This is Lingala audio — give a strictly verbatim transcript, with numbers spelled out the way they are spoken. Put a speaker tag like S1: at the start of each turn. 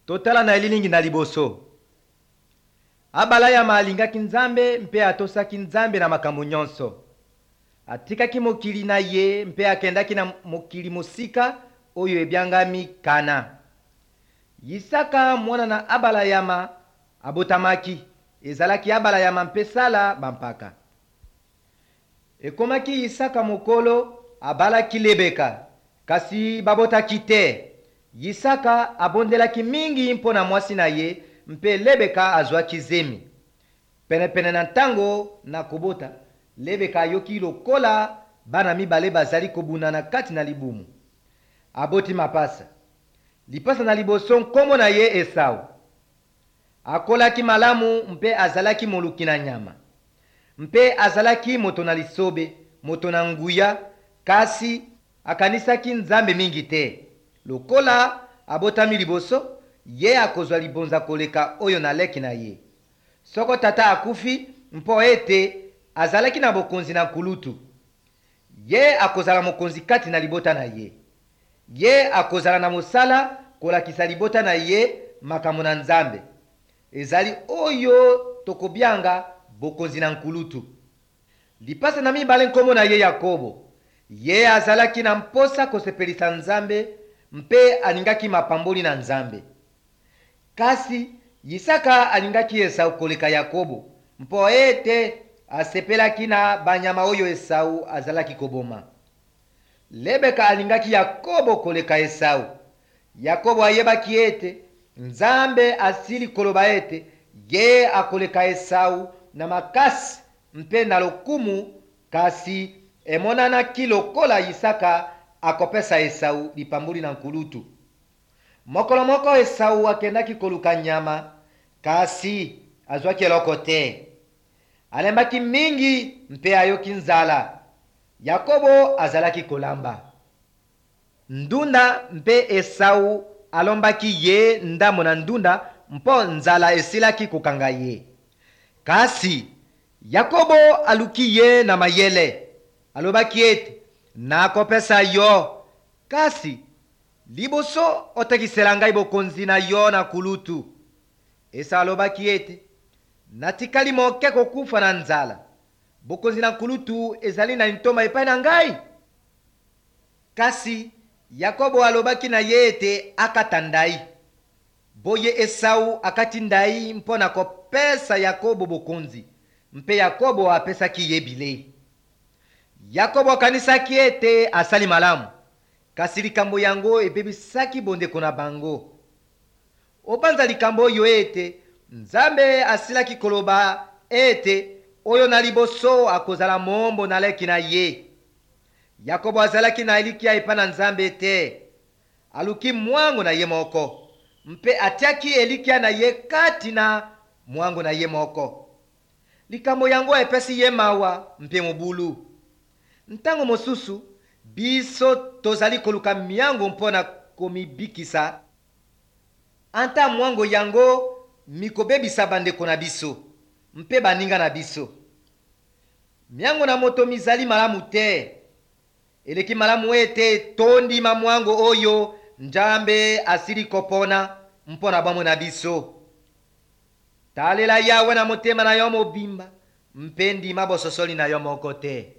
S1: totala na elilingi na liboso. Abala ya alingaki Nzambe mpe atosaki Nzambe na makambo nyonso. Atikaki mokili na ye mpe akendaki na mokili mosika oyo ebyangami Kana. Yisaka mwana na abala yama abotamaki, ezalaki abala yama mpe Sala bampaka. Ekomaki Yisaka mokolo abalaki Lebeka, kasi babotaki te. Yisaka abondelaki mingi mpona mwasi na ye mpe Lebeka azwaki zemi. Penepene na ntango na kobota, Lebeka ayoki lokola bana mibale bazali kobundana kati na libumu. Aboti mapasa. Lipasa na liboso nkombo na ye Esau. Akolaki malamu mpe azalaki moluki na nyama. Mpe azalaki moto na lisobe, moto na nguya, kasi akanisaki Nzambe mingi te. Lokola abotami liboso, ye akozwa libonza koleka oyo na leki na ye. Soko tata akufi mpo ete azalaki na bokonzi na kulutu. Ye akozala mokonzi kati na libota na ye. Ye akozala na mosala kolakisa libota na ye makambo na Nzambe. Ezali oyo tokobianga bokonzi na nkulutu. Lipasa na mibale nkombo na ye Yakobo. Ye azalaki na mposa kosepelisa Nzambe mpe alingaki mapamboli na Nzambe. Kasi Yisaka alingaki Esau koleka Yakobo mpo ete asepelaki na banyama oyo Esau azalaki koboma. Lebeka alingaki Yakobo koleka Esau. Yakobo ayebaki ete Nzambe asili koloba ete ye akoleka Esau na makasi mpe na lokumu, kasi emonanaki lokola Yisaka akopesa Esau lipamboli na nkulutu. Mokolo moko Esau akendaki koluka nyama, kasi azwaki eloko te. Alembaki mingi mpe ayoki nzala. Yakobo azalaki kolamba. Ndunda mpe Esau alombaki ye ndambo na ndunda mpo nzala esilaki kokanga ye. Kasi Yakobo aluki ye na mayele. Alobaki ete nakopesa yo, kasi liboso otekisela ngai bokonzi na yo na kulutu. Esau alobaki ete natikali moke kokufa na nzala. Bokonzi na kulutu ezali na ntoma epai na ngai. Kasi Yakobo alobaki na ye ete akata ndai. Boye Esau akati ndai mpo na kopesa Yakobo bokonzi, mpe Yakobo apesaki ye bilei. Yakobo akanisaki ete asali malamu, kasi likambo yango ebebisaki bondeko na bango. Obanza likambo oyo ete Nzambe asilaki koloba ete oyo na liboso akozala mombo na leki na ye. Yakobo azalaki na elikia epa na Nzambe te. Aluki mwango na ye moko, mpe atiaki elikia na ye kati na mwango na ye moko. Likambo yango epesi ye mawa mpe mobulu. Ntango mosusu biso tozali koluka miango mpona komibikisa, anta mwango yango mikobebisa bandeko na biso mpe baninga na biso. Miango na moto mizali malamu te. Eleki malamu ete tondima mwango oyo Nzambe asili kopona mpona bamo na biso. Talela Yawe na motema na yo mobimba, mpe ndima bososoli na yo moko te.